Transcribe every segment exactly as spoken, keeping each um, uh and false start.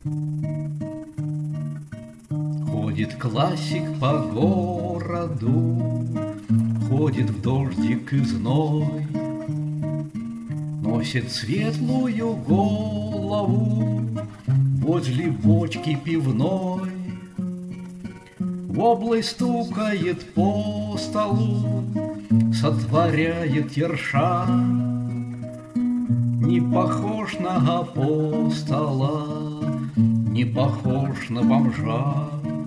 Ходит классик по городу, ходит в дождик и зной, носит светлую голову возле бочки пивной. Воблой стукает по столу, сотворяет ерша. Не похож на апостола, не похож на бомжа.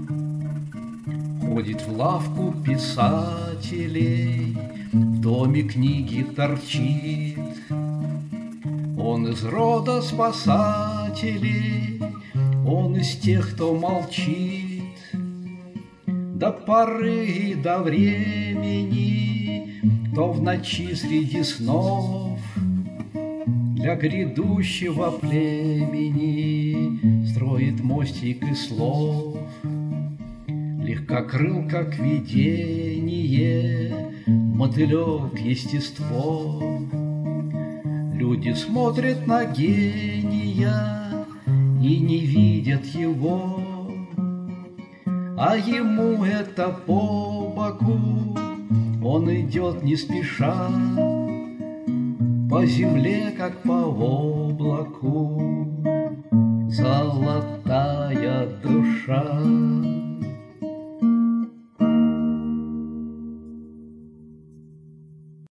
Ходит в лавку писателей, в доме книги торчит. Он из рода спасателей, он из тех, кто молчит. До поры и до времени, то в ночи среди снов, для грядущего племени строит мостик из слов. Легкокрыл, как видение, мотылек естество. Люди смотрят на гения и не видят его, а ему это по боку. Он идет не спеша по земле, как по облаку. Золотая душа.